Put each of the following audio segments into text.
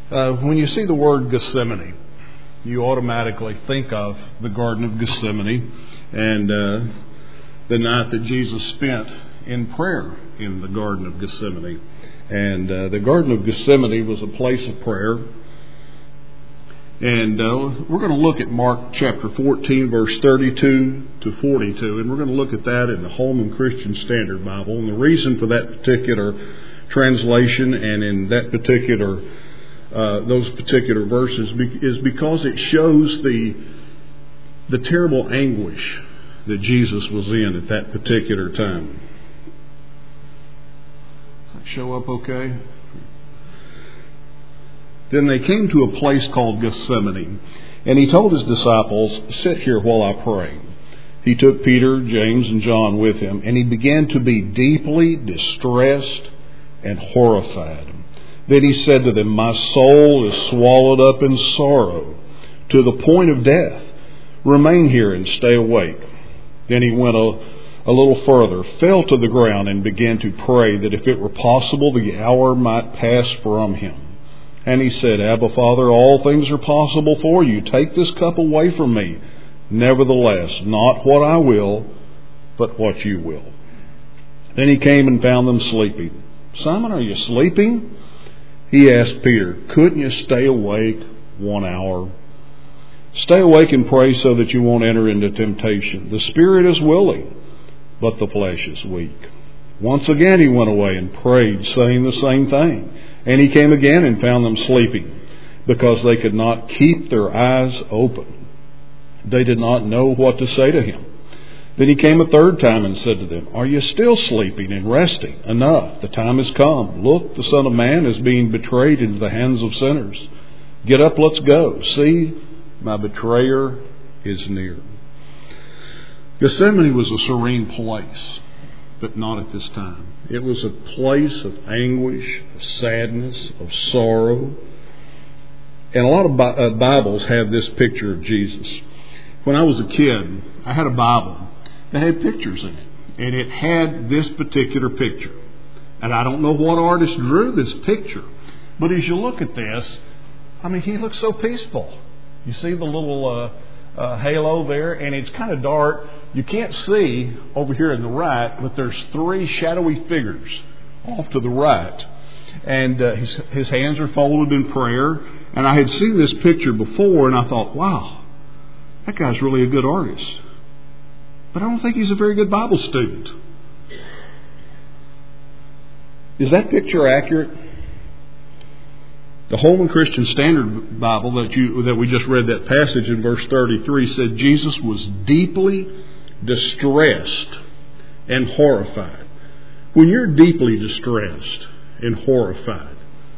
When you see the word Gethsemane, you automatically think of the Garden of Gethsemane and the night that Jesus spent in prayer in the Garden of Gethsemane. And the Garden of Gethsemane was a place of prayer. And we're going to look at Mark chapter 14, verse 32 to 42. And we're going to look at that in the Holman Christian Standard Bible. And the reason for that particular translation and in that particular those particular verses is because it shows the terrible anguish that Jesus was in at that particular time. Does that show up okay? Then they came to a place called Gethsemane, and he told his disciples, "Sit here while I pray." He took Peter, James, and John with him, and he began to be deeply distressed and horrified. Then he said to them, "My soul is swallowed up in sorrow to the point of death. Remain here and stay awake." Then he went a little further, fell to the ground, and began to pray that if it were possible, the hour might pass from him. And he said, "Abba, Father, all things are possible for you. Take this cup away from me. Nevertheless, not what I will, but what you will." Then he came and found them sleeping. "Simon, are you sleeping?" He asked Peter, "Couldn't you stay awake 1 hour? Stay awake and pray so that you won't enter into temptation. The spirit is willing, but the flesh is weak." Once again he went away and prayed, saying the same thing. And he came again and found them sleeping, because they could not keep their eyes open. They did not know what to say to him. Then he came a third time and said to them, "Are you still sleeping and resting? Enough, the time has come. Look, the Son of Man is being betrayed into the hands of sinners. Get up, let's go. See, my betrayer is near." Gethsemane was a serene place, but not at this time. It was a place of anguish, of sadness, of sorrow. And a lot of Bibles have this picture of Jesus. When I was a kid, I had a Bible that had pictures in it. And it had this particular picture. And I don't know what artist drew this picture. But as you look at this, I mean, he looks so peaceful. You see the little halo there, and it's kind of dark. You can't see over here in the right, but there's 3 shadowy figures off to the right. And his hands are folded in prayer. And I had seen this picture before, and I thought, wow, that guy's really a good artist. But I don't think he's a very good Bible student. Is that picture accurate? The Holman Christian Standard Bible that we just read that passage in verse 33 said Jesus was deeply distressed and horrified. When you're deeply distressed and horrified,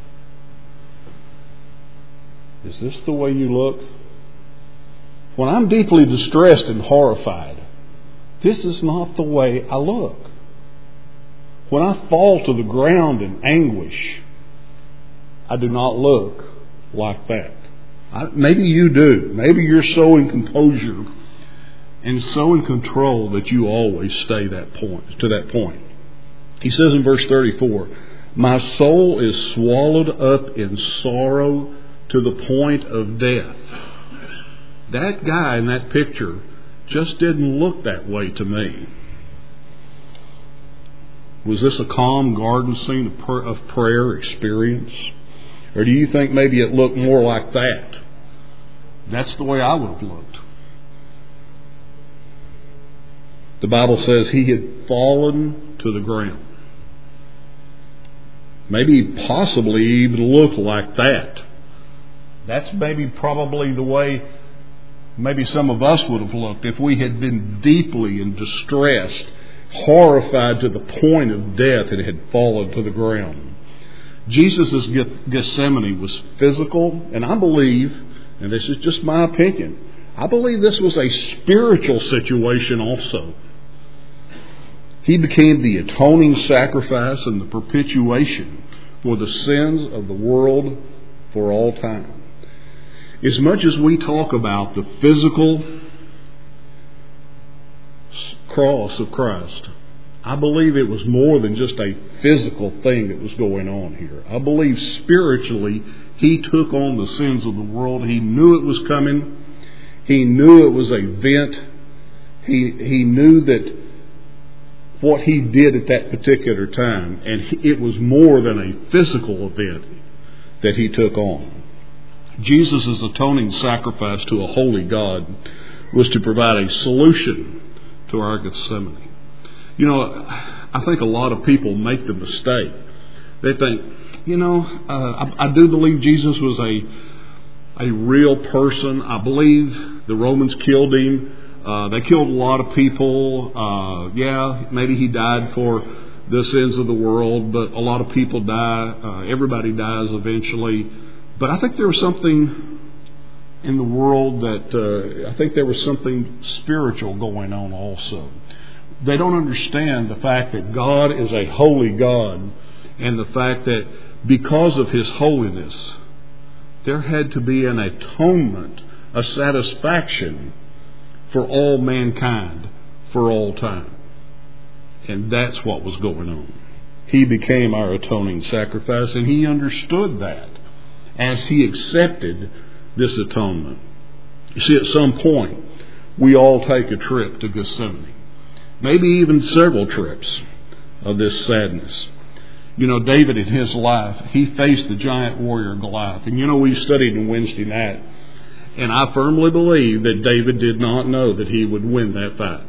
is this the way you look? When I'm deeply distressed and horrified, this is not the way I look. When I fall to the ground in anguish, I do not look like that. Maybe you do. Maybe you're so in composure and so in control that you always stay to that point. He says in verse 34, "My soul is swallowed up in sorrow to the point of death." That guy in that picture just didn't look that way to me. Was this a calm garden scene of prayer experience? Or do you think maybe it looked more like that? That's the way I would have looked. The Bible says he had fallen to the ground. Maybe possibly even looked like that. That's maybe probably the way maybe some of us would have looked if we had been deeply and distressed, horrified to the point of death and had fallen to the ground. Jesus' Gethsemane was physical, and I believe, and this is just my opinion, I believe this was a spiritual situation also. He became the atoning sacrifice and the propitiation for the sins of the world for all time. As much as we talk about the physical cross of Christ, I believe it was more than just a physical thing that was going on here. I believe spiritually He took on the sins of the world. He knew it was coming. He knew it was a event. He knew that what he did at that particular time, and it was more than a physical event that he took on. Jesus' atoning sacrifice to a holy God was to provide a solution to our Gethsemane. You know, I think a lot of people make the mistake. They think, I do believe Jesus was a real person. I believe the Romans killed him. They killed a lot of people. Maybe he died for the sins of the world, but a lot of people die. Everybody dies eventually. But I think there was something in the world that I think there was something spiritual going on also. They don't understand the fact that God is a holy God, and the fact that because of His holiness, there had to be an atonement, a satisfaction for all mankind, for all time. And that's what was going on. He became our atoning sacrifice, and He understood that as He accepted this atonement. You see, at some point, we all take a trip to Gethsemane. Maybe even several trips of this sadness. David in his life, he faced the giant warrior Goliath. And we studied on Wednesday night. And I firmly believe that David did not know that he would win that fight.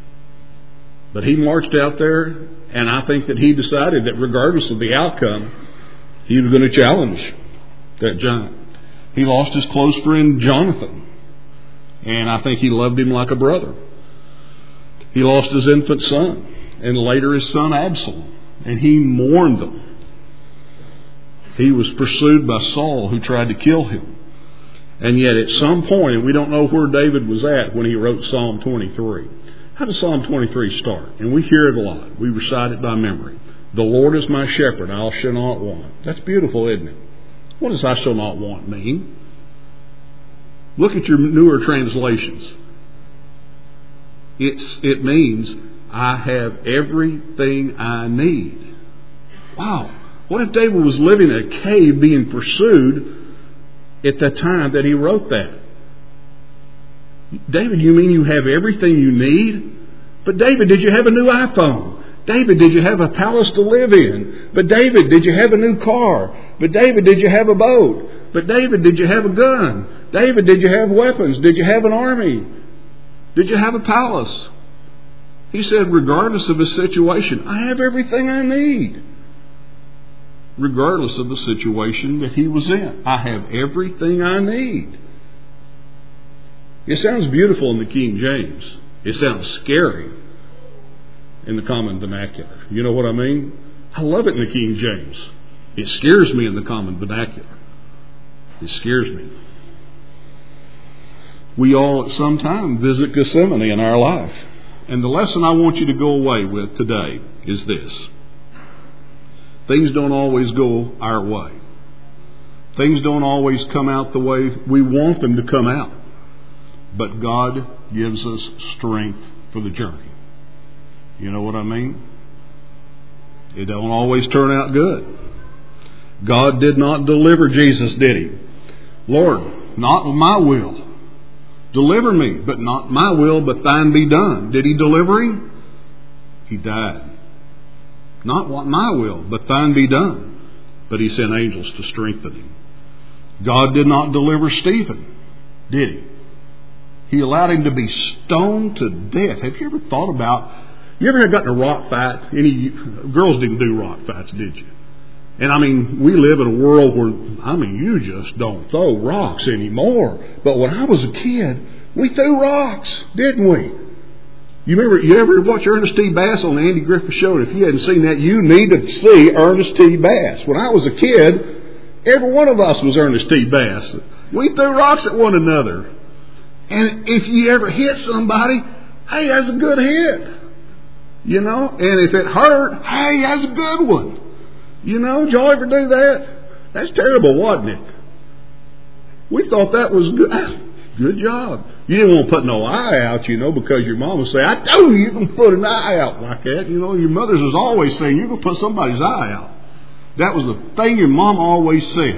But he marched out there, and I think that he decided that regardless of the outcome, he was going to challenge that giant. He lost his close friend Jonathan, and I think he loved him like a brother. He lost his infant son, and later his son Absalom, and he mourned them. He was pursued by Saul, who tried to kill him. And yet at some point, and we don't know where David was at when he wrote Psalm 23. How does Psalm 23 start? And we hear it a lot. We recite it by memory. The Lord is my shepherd, I shall not want. That's beautiful, isn't it? What does I shall not want mean? Look at your newer translations. It means I have everything I need. Wow. What if David was living in a cave being pursued at the time that he wrote that? David, you mean you have everything you need? But David, did you have a new iPhone? David, did you have a palace to live in? But David, did you have a new car? But David, did you have a boat? But David, did you have a gun? David, did you have weapons? Did you have an army? Did you have a palace? He said, regardless of his situation, I have everything I need. Regardless of the situation that he was in, I have everything I need. It sounds beautiful in the King James. It sounds scary in the common vernacular. You know what I mean? I love it in the King James. It scares me in the common vernacular. It scares me. We all at some time visit Gethsemane in our life. And the lesson I want you to go away with today is this. Things don't always go our way. Things don't always come out the way we want them to come out. But God gives us strength for the journey. You know what I mean? It don't always turn out good. God did not deliver Jesus, did He? Lord, not my will. Deliver me, but not my will, but thine be done. Did He deliver him? He died. Not what my will, but thine be done. But He sent angels to strengthen him. God did not deliver Stephen, did He? He allowed him to be stoned to death. Have you ever thought about, you ever got in a rock fight? Any girls didn't do rock fights, did you? And I mean, we live in a world where, you just don't throw rocks anymore. But when I was a kid, we threw rocks, didn't we? You ever watch Ernest T. Bass on the Andy Griffith Show? And if you hadn't seen that, you need to see Ernest T. Bass. When I was a kid, every one of us was Ernest T. Bass. We threw rocks at one another. And if you ever hit somebody, hey, that's a good hit. And if it hurt, hey, that's a good one. Did y'all ever do that? That's terrible, wasn't it? We thought that was good. Good job. You didn't want to put no eye out, because your mom would say, I told you can put an eye out like that. Your mothers was always saying, you're going to put somebody's eye out. That was the thing your mom always said.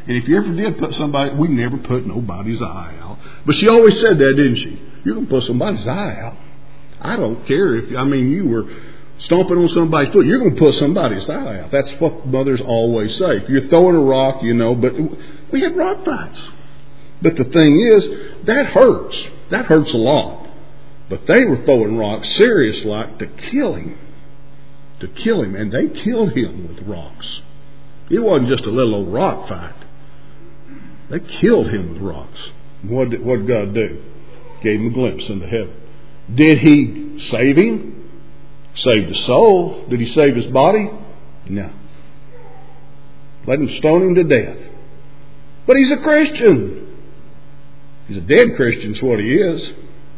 And if you ever did put somebody, we never put nobody's eye out. But she always said that, didn't she? You're going to put somebody's eye out. I don't care if, you were stomping on somebody's foot. You're going to put somebody's eye out. That's what mothers always say. If you're throwing a rock, but we had rock fights. But the thing is, that hurts. That hurts a lot. But they were throwing rocks serious like to kill him. To kill him. And they killed him with rocks. It wasn't just a little old rock fight. They killed him with rocks. What did God do? Gave him a glimpse into heaven. Did He save him? Saved his soul. Did He save his body? No. Let him stone him to death. But he's a Christian. He's a dead Christian is what he is.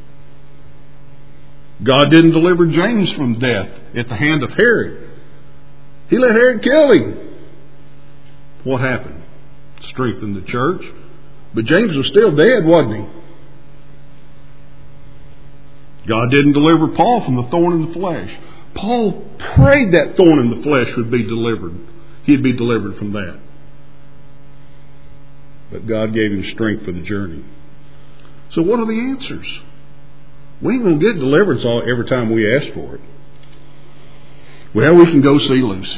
God didn't deliver James from death at the hand of Herod. He let Herod kill him. What happened? Strengthened the church. But James was still dead, wasn't he? God didn't deliver Paul from the thorn in the flesh. Paul prayed that thorn in the flesh would be delivered. He'd be delivered from that. But God gave him strength for the journey. So what are the answers? We ain't going to get deliverance every time we ask for it. Well, we can go see Lucy.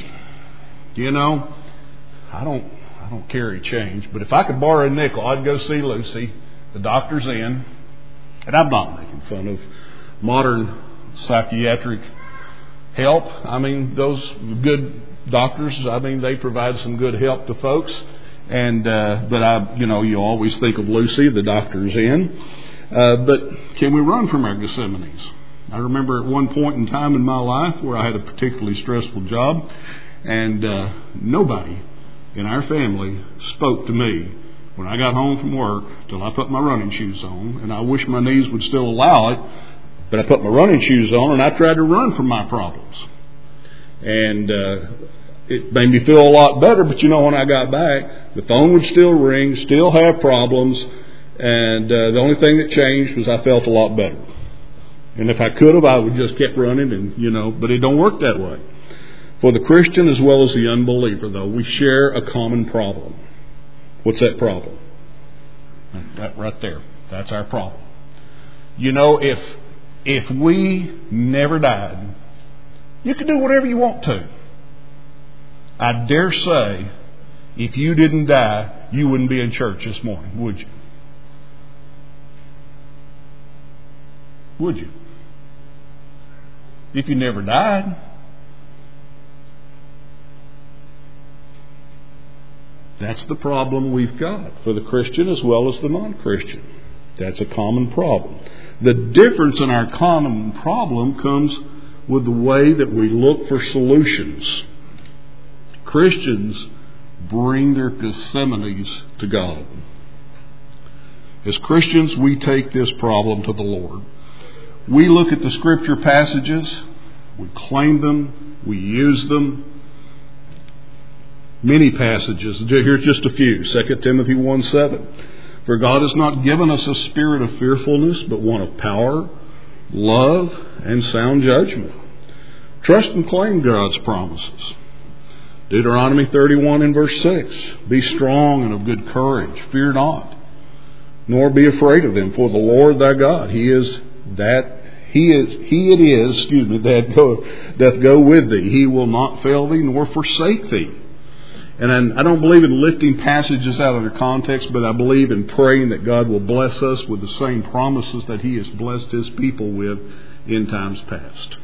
I don't carry change, but if I could borrow a nickel, I'd go see Lucy. The doctor's in. And I'm not making fun of modern psychiatric help. Those good doctors, they provide some good help to folks. And but you always think of Lucy, the doctor's in. But can we run from our Gethsemanes? I remember at one point in time in my life where I had a particularly stressful job, and nobody in our family spoke to me when I got home from work till I put my running shoes on. And I wish my knees would still allow it, but I put my running shoes on and I tried to run from my problems. And it made me feel a lot better, but when I got back, the phone would still ring, still have problems, and the only thing that changed was I felt a lot better. And if I could have, I would just kept running, and but it don't work that way. For the Christian as well as the unbeliever, though, we share a common problem. What's that problem? That right there. That's our problem. If we never died, you could do whatever you want to. I dare say, if you didn't die, you wouldn't be in church this morning, would you? Would you? If you never died. That's the problem we've got for the Christian as well as the non-Christian. That's a common problem. The difference in our common problem comes with the way that we look for solutions. Christians bring their Gethsemanes to God. As Christians, we take this problem to the Lord. We look at the Scripture passages, we claim them, we use them. Many passages. Here's just a few. 2 Timothy 1:7. For God has not given us a spirit of fearfulness, but one of power, love, and sound judgment. Trust and claim God's promises. Deuteronomy 31 and verse 6. Be strong and of good courage. Fear not, nor be afraid of them. For the Lord thy God, He it is that doth go with thee. He will not fail thee, nor forsake thee. And I don't believe in lifting passages out of their context, but I believe in praying that God will bless us with the same promises that He has blessed His people with in times past.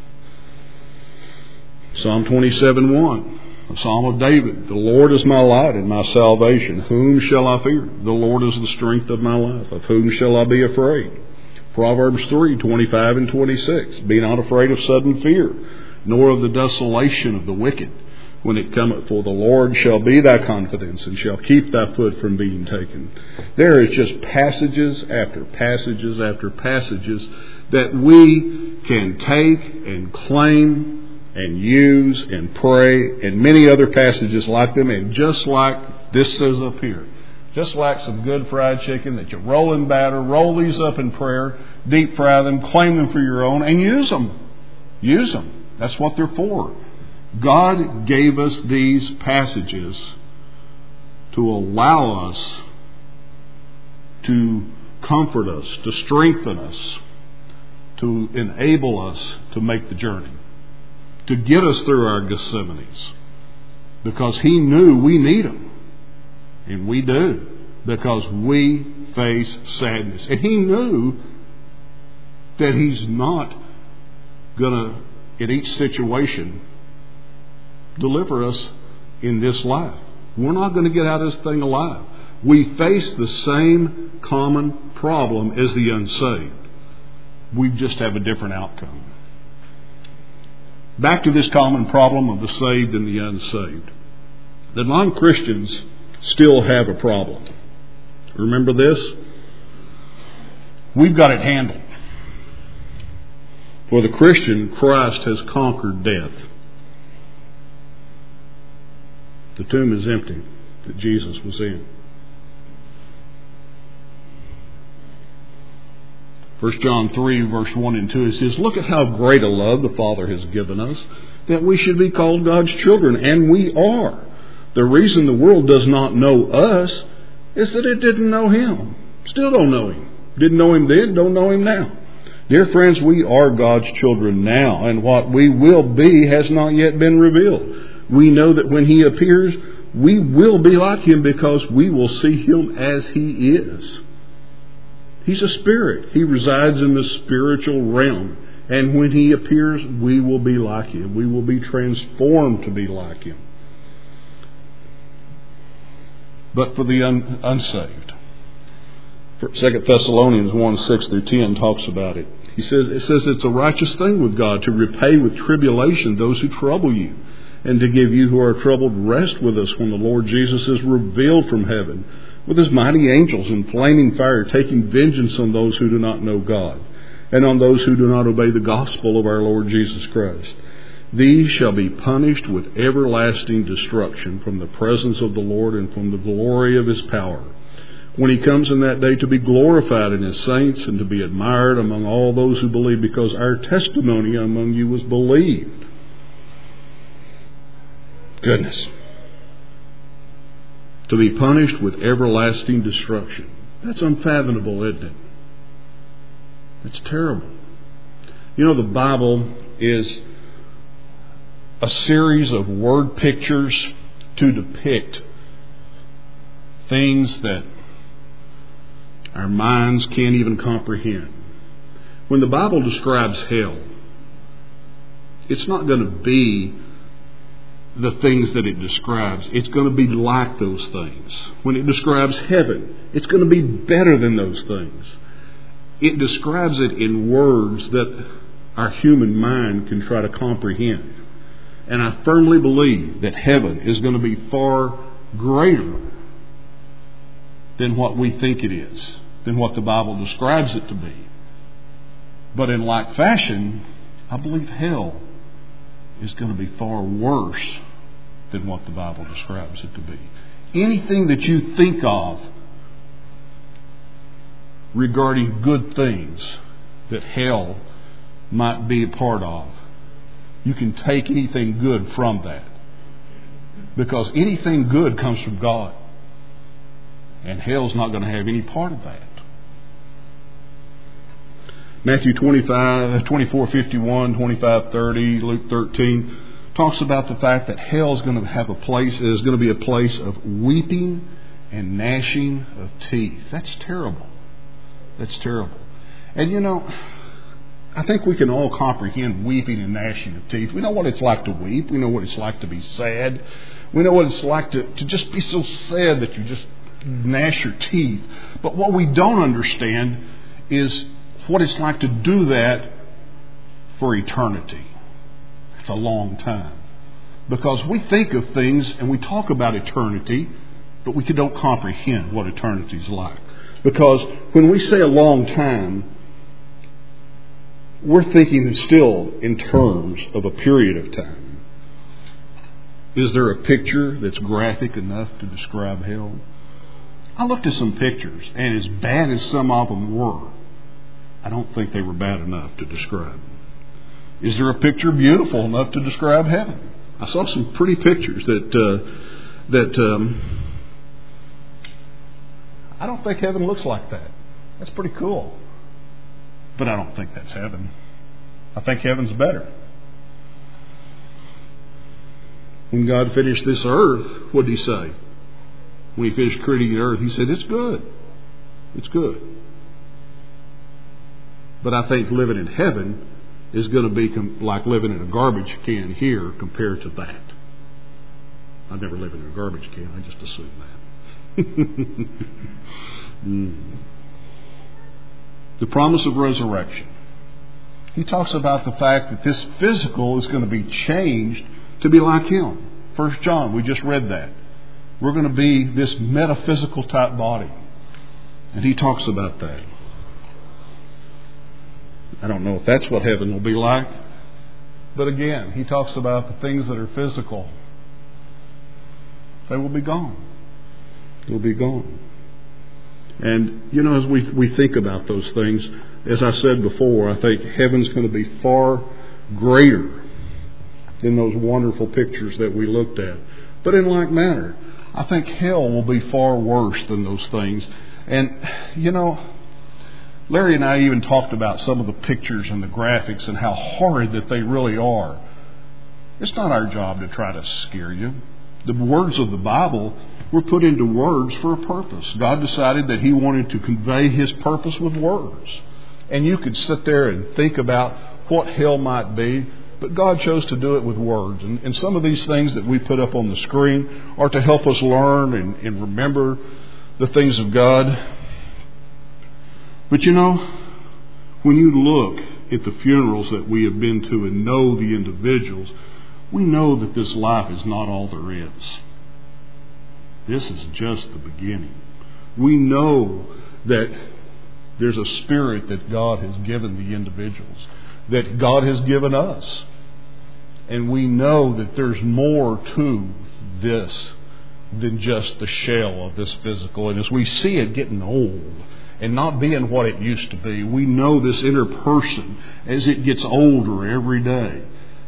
Psalm 27:1, a psalm of David. The Lord is my light and my salvation. Whom shall I fear? The Lord is the strength of my life. Of whom shall I be afraid? Proverbs 3:25 and 26. Be not afraid of sudden fear, nor of the desolation of the wicked, when it cometh, for the Lord shall be thy confidence, and shall keep thy foot from being taken. There is just passages after passages after passages that we can take and claim and use and pray, and many other passages like them, and just like this says up here. Just like some good fried chicken that you roll in batter, roll these up in prayer, deep fry them, claim them for your own, and use them. Use them. That's what they're for. God gave us these passages to allow us, to comfort us, to strengthen us, to enable us to make the journey, to get us through our Gethsemanes. Because He knew we need them. And we do. Because we face sadness. And He knew that He's not going to, in each situation, deliver us in this life. We're not going to get out of this thing alive. We face the same common problem as the unsaved. We just have a different outcome. Back to this common problem of the saved and the unsaved. The non-Christians still have a problem. Remember this? We've got it handled. For the Christian, Christ has conquered death. The tomb is empty that Jesus was in. 1 John 3, verse 1 and 2, it says, "Look at how great a love the Father has given us, that we should be called God's children, and we are. The reason the world does not know us is that it didn't know Him. Still don't know Him. Didn't know Him then, don't know Him now. Dear friends, we are God's children now, and what we will be has not yet been revealed. We know that when He appears, we will be like Him because we will see Him as He is." He's a spirit. He resides in the spiritual realm. And when He appears, we will be like Him. We will be transformed to be like Him. But for the unsaved, 2 Thessalonians 1, 6 through 10 talks about it. It says it's a righteous thing with God to repay with tribulation those who trouble you, and to give you who are troubled rest with us when the Lord Jesus is revealed from heaven, with His mighty angels in flaming fire, taking vengeance on those who do not know God, and on those who do not obey the gospel of our Lord Jesus Christ. These shall be punished with everlasting destruction from the presence of the Lord and from the glory of His power, when He comes in that day to be glorified in His saints and to be admired among all those who believe, because our testimony among you was believed. Goodness. To be punished with everlasting destruction. That's unfathomable, isn't it? That's terrible. You know, the Bible is a series of word pictures to depict things that our minds can't even comprehend. When the Bible describes hell, it's not going to be the things that it describes. It's going to be like those things. When it describes heaven, it's going to be better than those things. It describes it in words that our human mind can try to comprehend. And I firmly believe that heaven is going to be far greater than what we think it is, than what the Bible describes it to be. But in like fashion, I believe hell is going to be far worse than what the Bible describes it to be. Anything that you think of regarding good things that hell might be a part of, you can take anything good from that. Because anything good comes from God. And hell's not going to have any part of that. Matthew 24:51, 25:30, Luke 13 talks about the fact that hell is going to have a place. It is going to be a place of weeping and gnashing of teeth. That's terrible. That's terrible. And you know, I think we can all comprehend weeping and gnashing of teeth. We know what it's like to weep. We know what it's like to be sad. We know what it's like to just be so sad that you just gnash your teeth. But what we don't understand is what it's like to do that for eternity. It's a long time. Because we think of things and we talk about eternity, but we don't comprehend what eternity is like. Because when we say a long time, we're thinking still in terms of a period of time. Is there a picture that's graphic enough to describe hell? I looked at some pictures, and as bad as some of them were, I don't think they were bad enough to describe. Is there a picture beautiful enough to describe heaven? I saw some pretty pictures that I don't think heaven looks like that. That's pretty cool. But I don't think that's heaven. I think heaven's better. When God finished this earth, what did He say? When He finished creating the earth, He said, it's good. It's good. But I think living in heaven is going to be like living in a garbage can here compared to that. I've never lived in a garbage can. I just assume that. The promise of resurrection. He talks about the fact that this physical is going to be changed to be like Him. 1 John, we just read that. We're going to be this metaphysical type body. And he talks about that. I don't know if that's what heaven will be like. But again, he talks about the things that are physical. They will be gone. They'll be gone. And, as we think about those things, as I said before, I think heaven's going to be far greater than those wonderful pictures that we looked at. But in like manner, I think hell will be far worse than those things. And, Larry and I even talked about some of the pictures and the graphics and how horrid that they really are. It's not our job to try to scare you. The words of the Bible were put into words for a purpose. God decided that He wanted to convey His purpose with words. And you could sit there and think about what hell might be, but God chose to do it with words. And some of these things that we put up on the screen are to help us learn and remember the things of God. But when you look at the funerals that we have been to and know the individuals, we know that this life is not all there is. This is just the beginning. We know that there's a spirit that God has given the individuals, that God has given us. And we know that there's more to this than just the shell of this physical. And as we see it getting old and not being what it used to be, we know this inner person as it gets older every day.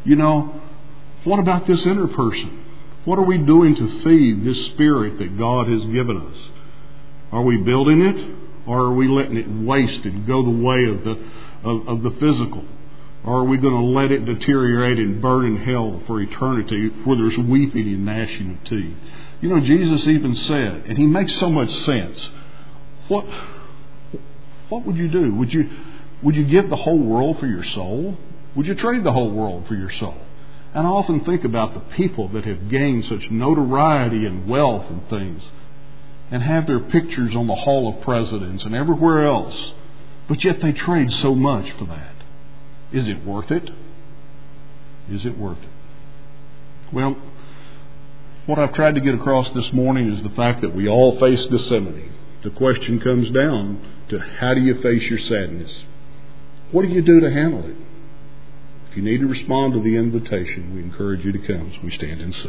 What about this inner person? What are we doing to feed this spirit that God has given us? Are we building it, or are we letting it waste and go the way of the physical? Or are we going to let it deteriorate and burn in hell for eternity where there's weeping and gnashing of teeth? Jesus even said, and he makes so much sense, what would you do? Would you give the whole world for your soul? Would you trade the whole world for your soul? And I often think about the people that have gained such notoriety and wealth and things and have their pictures on the Hall of Presidents and everywhere else, but yet they trade so much for that. Is it worth it? Is it worth it? Well, what I've tried to get across this morning is the fact that we all face Gethsemane. The question comes down to how do you face your sadness? What do you do to handle it? If you need to respond to the invitation, we encourage you to come as we stand and sing.